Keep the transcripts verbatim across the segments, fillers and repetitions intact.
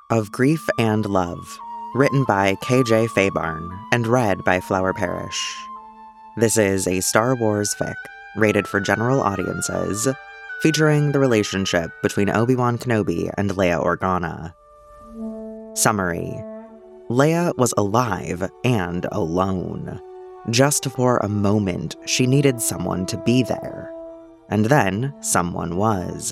Of Grief and Love, written by K J Fabarn and read by Flower Parrish. This is a Star Wars fic rated for general audiences, featuring the relationship between Obi-Wan Kenobi and Leia Organa. Summary: Leia was alive and alone. Just for a moment, she needed someone to be there. And then, someone was.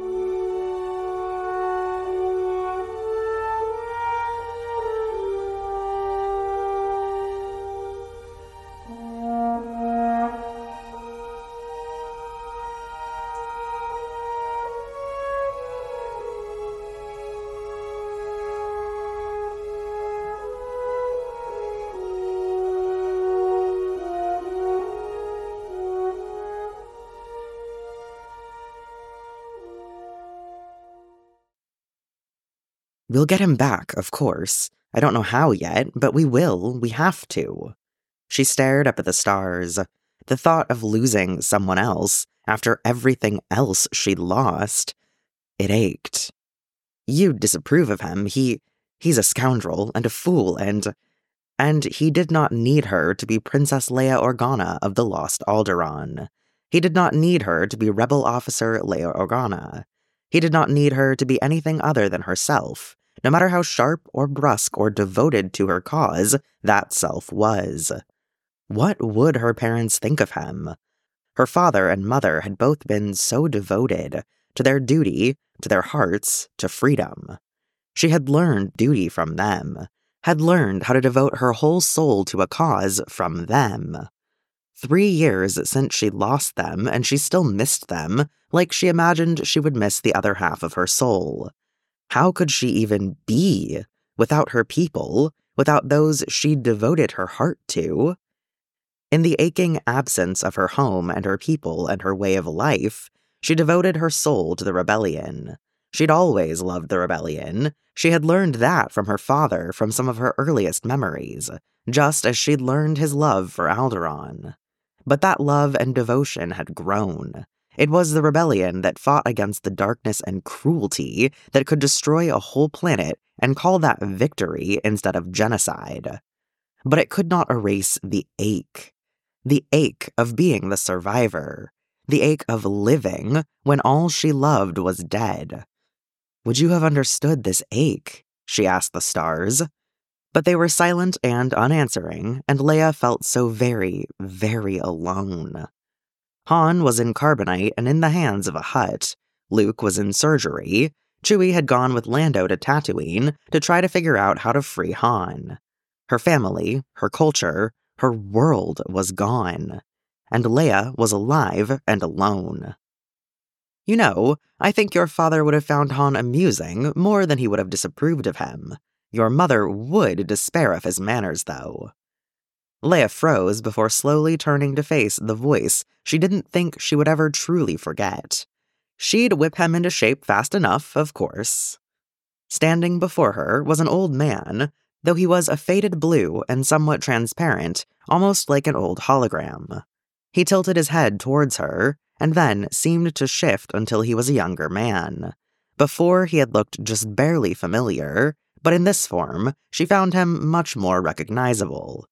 We'll get him back, of course. I don't know how yet, but we will. We have to. She stared up at the stars. The thought of losing someone else after everything else she'd lost, it ached. You'd disapprove of him. He, he's a scoundrel and a fool and... And he did not need her to be Princess Leia Organa of the Lost Alderaan. He did not need her to be Rebel Officer Leia Organa. He did not need her to be anything other than herself, no matter how sharp or brusque or devoted to her cause that self was. What would her parents think of him? Her father and mother had both been so devoted to their duty, to their hearts, to freedom. She had learned duty from them, had learned how to devote her whole soul to a cause from them. Three years since she lost them, and she still missed them, like she imagined she would miss the other half of her soul. How could she even be without her people, without those she'd devoted her heart to? In the aching absence of her home and her people and her way of life, she devoted her soul to the rebellion. She'd always loved the rebellion. She had learned that from her father from some of her earliest memories, just as she'd learned his love for Alderaan. But that love and devotion had grown. It was the rebellion that fought against the darkness and cruelty that could destroy a whole planet and call that victory instead of genocide. But it could not erase the ache. The ache of being the survivor. The ache of living when all she loved was dead. Would you have understood this ache? She asked the stars. But they were silent and unanswering, and Leia felt so very, very alone. Han was in carbonite and in the hands of a Hutt. Luke was in surgery. Chewie had gone with Lando to Tatooine to try to figure out how to free Han. Her family, her culture, her world was gone. And Leia was alive and alone. You know, I think your father would have found Han amusing more than he would have disapproved of him. Your mother would despair of his manners, though. Leia froze before slowly turning to face the voice she didn't think she would ever truly forget. She'd whip him into shape fast enough, of course. Standing before her was an old man, though he was a faded blue and somewhat transparent, almost like an old hologram. He tilted his head towards her, and then seemed to shift until he was a younger man. Before, he had looked just barely familiar, but in this form, she found him much more recognizable.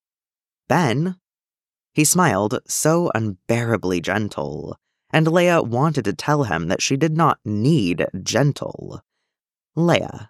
Ben? He smiled so unbearably gentle, and Leia wanted to tell him that she did not need gentle. Leia.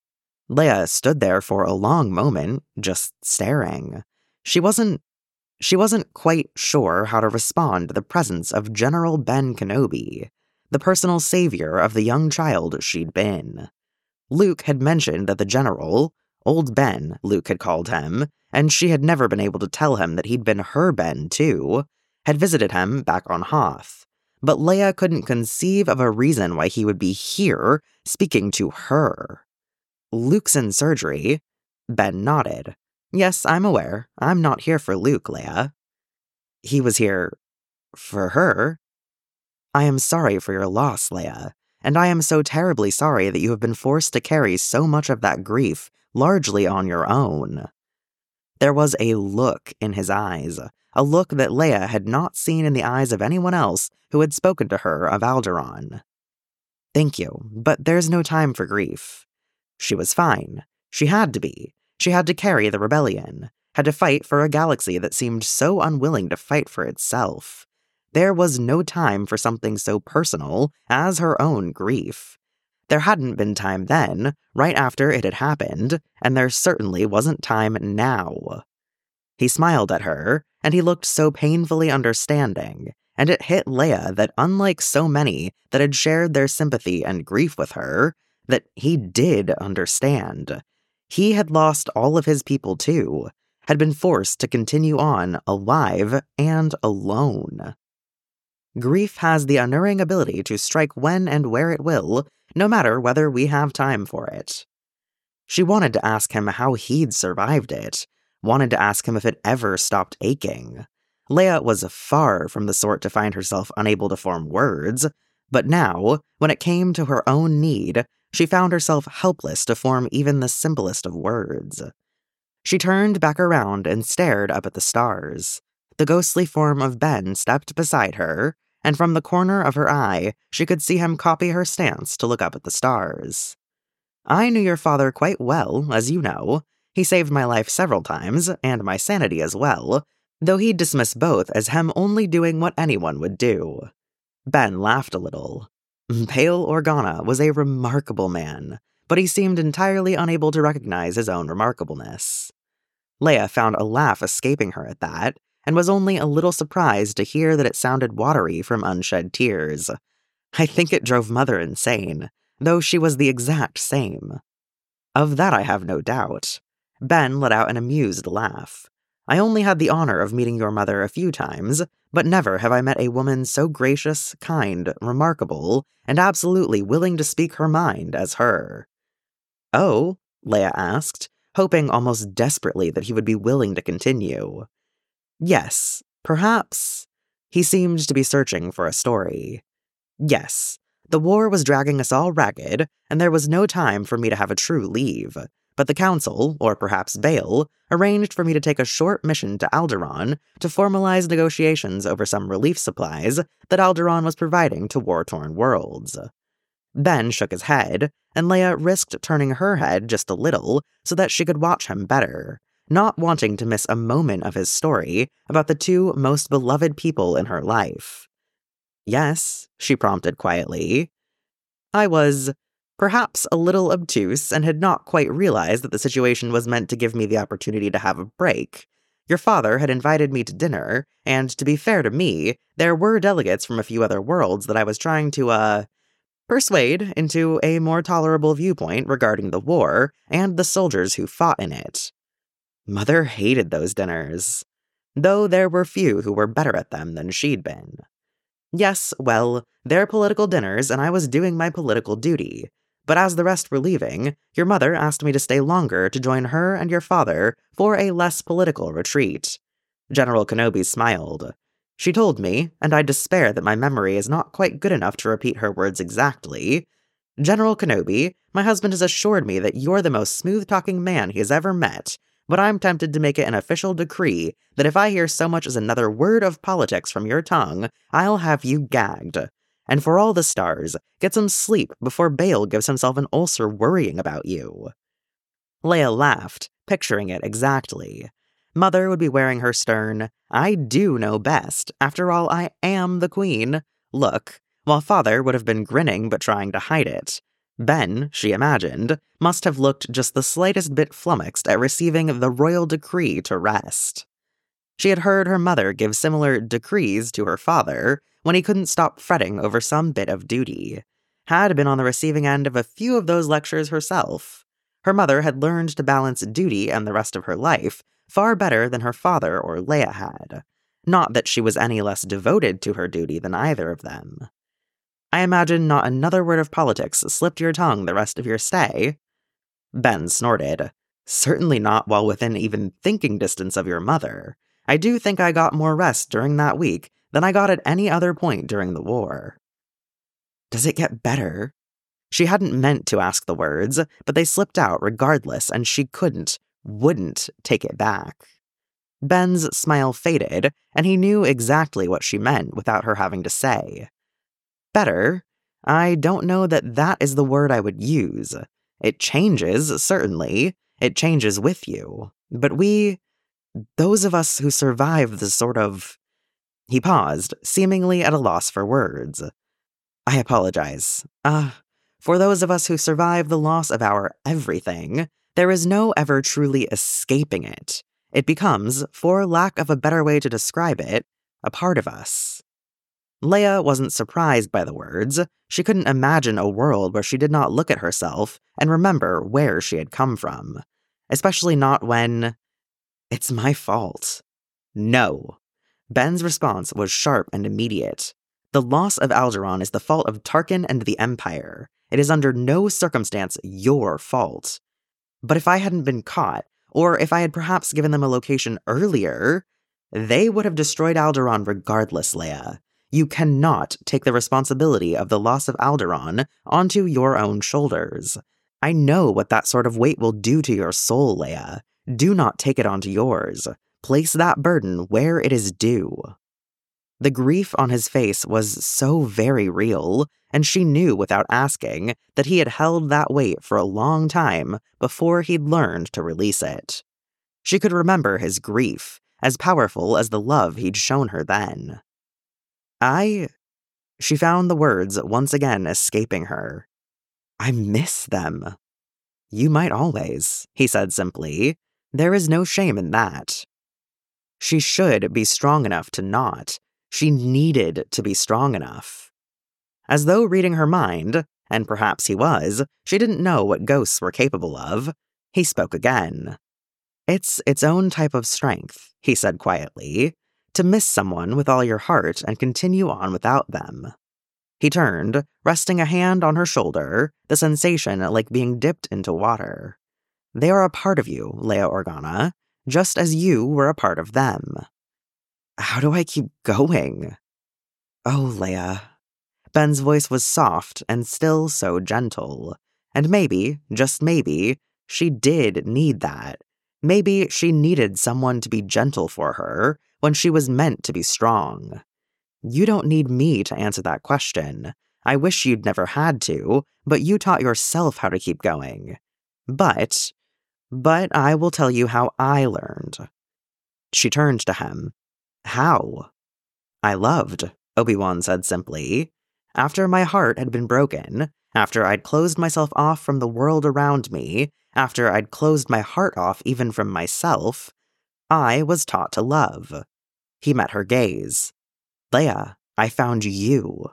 Leia stood there for a long moment, just staring. She wasn't She wasn't quite sure how to respond to the presence of General Ben Kenobi, the personal savior of the young child she'd been. Luke had mentioned that the general, Old Ben, Luke had called him, and she had never been able to tell him that he'd been her Ben, too, had visited him back on Hoth. But Leia couldn't conceive of a reason why he would be here, speaking to her. Luke's in surgery. Ben nodded. Yes, I'm aware. I'm not here for Luke, Leia. He was here for her. I am sorry for your loss, Leia, and I am so terribly sorry that you have been forced to carry so much of that grief largely on your own. There was a look in his eyes, a look that Leia had not seen in the eyes of anyone else who had spoken to her of Alderaan. Thank you, but there's no time for grief. She was fine. She had to be. She had to carry the rebellion, had to fight for a galaxy that seemed so unwilling to fight for itself. There was no time for something so personal as her own grief. There hadn't been time then, right after it had happened, and there certainly wasn't time now. He smiled at her, and he looked so painfully understanding, and it hit Leia that unlike so many that had shared their sympathy and grief with her, that he did understand. He had lost all of his people too, had been forced to continue on alive and alone. Grief has the unerring ability to strike when and where it will, no matter whether we have time for it. She wanted to ask him how he'd survived it, wanted to ask him if it ever stopped aching. Leia was far from the sort to find herself unable to form words, but now, when it came to her own need, she found herself helpless to form even the simplest of words. She turned back around and stared up at the stars. The ghostly form of Ben stepped beside her, and from the corner of her eye, she could see him copy her stance to look up at the stars. I knew your father quite well, as you know. He saved my life several times, and my sanity as well, though he'd dismiss both as him only doing what anyone would do. Ben laughed a little. Bail Organa was a remarkable man, but he seemed entirely unable to recognize his own remarkableness. Leia found a laugh escaping her at that, and was only a little surprised to hear that it sounded watery from unshed tears. I think it drove Mother insane, though she was the exact same. Of that I have no doubt. Ben let out an amused laugh. I only had the honor of meeting your mother a few times, but never have I met a woman so gracious, kind, remarkable, and absolutely willing to speak her mind as her. Oh? Leia asked, hoping almost desperately that he would be willing to continue. Yes, perhaps. He seemed to be searching for a story. Yes, the war was dragging us all ragged, and there was no time for me to have a true leave. But the Council, or perhaps Bail, arranged for me to take a short mission to Alderaan to formalize negotiations over some relief supplies that Alderaan was providing to war-torn worlds. Ben shook his head, and Leia risked turning her head just a little so that she could watch him better, not wanting to miss a moment of his story about the two most beloved people in her life. Yes, she prompted quietly. I was perhaps a little obtuse and had not quite realized that the situation was meant to give me the opportunity to have a break. Your father had invited me to dinner, and to be fair to me, there were delegates from a few other worlds that I was trying to, uh, persuade into a more tolerable viewpoint regarding the war and the soldiers who fought in it. Mother hated those dinners, though there were few who were better at them than she'd been. Yes, well, they're political dinners, and I was doing my political duty. But as the rest were leaving, your mother asked me to stay longer to join her and your father for a less political retreat. General Kenobi smiled. She told me, and I despair that my memory is not quite good enough to repeat her words exactly. General Kenobi, my husband has assured me that you're the most smooth-talking man he has ever met, but I'm tempted to make it an official decree that if I hear so much as another word of politics from your tongue, I'll have you gagged. And for all the stars, get some sleep before Bail gives himself an ulcer worrying about you. Leia laughed, picturing it exactly. Mother would be wearing her stern, I do know best, after all I am the queen, look, while Father would have been grinning but trying to hide it. Ben, she imagined, must have looked just the slightest bit flummoxed at receiving the royal decree to rest. She had heard her mother give similar decrees to her father when he couldn't stop fretting over some bit of duty, had been on the receiving end of a few of those lectures herself. Her mother had learned to balance duty and the rest of her life far better than her father or Leia had. Not that she was any less devoted to her duty than either of them. I imagine not another word of politics slipped your tongue the rest of your stay. Ben snorted. Certainly not while within even thinking distance of your mother. I do think I got more rest during that week than I got at any other point during the war. Does it get better? She hadn't meant to ask the words, but they slipped out regardless, and she couldn't, wouldn't take it back. Ben's smile faded, and he knew exactly what she meant without her having to say. Better? I don't know that that is the word I would use. It changes, certainly. It changes with you. But we, those of us who survive the sort of... He paused, seemingly at a loss for words. I apologize. Ah, uh, for those of us who survive the loss of our everything, there is no ever truly escaping it. It becomes, for lack of a better way to describe it, a part of us. Leia wasn't surprised by the words. She couldn't imagine a world where she did not look at herself and remember where she had come from. Especially not when... It's my fault. No. Ben's response was sharp and immediate. The loss of Alderaan is the fault of Tarkin and the Empire. It is under no circumstance your fault. But if I hadn't been caught, or if I had perhaps given them a location earlier, they would have destroyed Alderaan regardless, Leia. You cannot take the responsibility of the loss of Alderaan onto your own shoulders. I know what that sort of weight will do to your soul, Leia. Do not take it onto yours. Place that burden where it is due. The grief on his face was so very real, and she knew without asking that he had held that weight for a long time before he'd learned to release it. She could remember his grief, as powerful as the love he'd shown her then. I... She found the words once again escaping her. I miss them. You might always, he said simply. There is no shame in that. She should be strong enough to not. She needed to be strong enough. As though reading her mind, and perhaps he was, she didn't know what ghosts were capable of, he spoke again. It's its own type of strength, he said quietly, to miss someone with all your heart and continue on without them. He turned, resting a hand on her shoulder, the sensation like being dipped into water. They are a part of you, Leia Organa, just as you were a part of them. How do I keep going? Oh, Leia. Ben's voice was soft and still so gentle. And maybe, just maybe, she did need that. Maybe she needed someone to be gentle for her when she was meant to be strong. You don't need me to answer that question. I wish you'd never had to, but you taught yourself how to keep going. But, but I will tell you how I learned. She turned to him. How? I loved, Obi-Wan said simply. After my heart had been broken, after I'd closed myself off from the world around me, after I'd closed my heart off even from myself, I was taught to love. He met her gaze. Leia, I found you.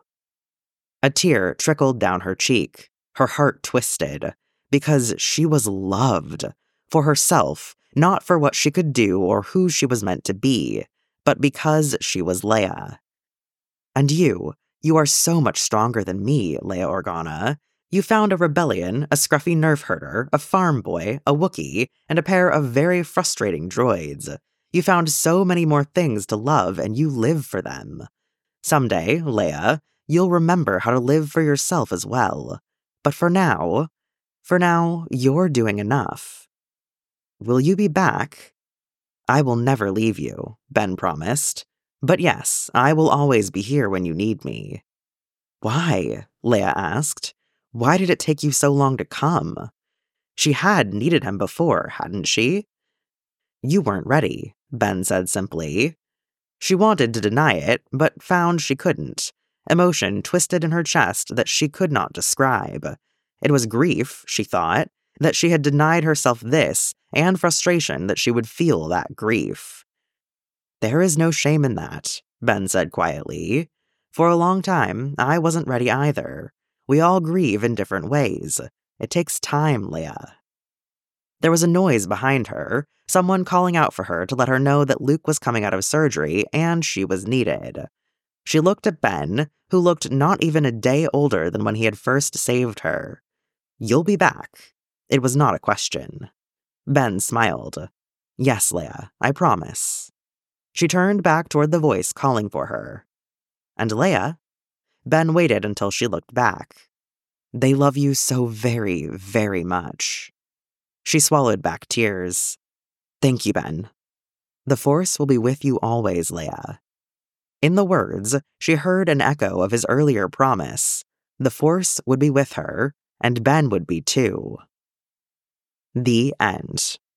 A tear trickled down her cheek. Her heart twisted. Because she was loved. For herself, not for what she could do or who she was meant to be, but because she was Leia. And you, you are so much stronger than me, Leia Organa. You found a rebellion, a scruffy nerf herder, a farm boy, a Wookiee, and a pair of very frustrating droids. You found so many more things to love, and you live for them. Someday, Leia, you'll remember how to live for yourself as well. But for now, for now, you're doing enough. Will you be back? I will never leave you, Ben promised. But yes, I will always be here when you need me. Why? Leia asked. Why did it take you so long to come? She had needed him before, hadn't she? You weren't ready, Ben said simply. She wanted to deny it, but found she couldn't. Emotion twisted in her chest that she could not describe. It was grief, she thought, that she had denied herself this, and frustration that she would feel that grief. There is no shame in that, Ben said quietly. For a long time, I wasn't ready either. We all grieve in different ways. It takes time, Leia. There was a noise behind her, someone calling out for her to let her know that Luke was coming out of surgery and she was needed. She looked at Ben, who looked not even a day older than when he had first saved her. You'll be back. It was not a question. Ben smiled. Yes, Leia, I promise. She turned back toward the voice calling for her. And Leia? Ben waited until she looked back. They love you so very, very much. She swallowed back tears. Thank you, Ben. The Force will be with you always, Leia. In the words, she heard an echo of his earlier promise. The Force would be with her, and Ben would be too. The end.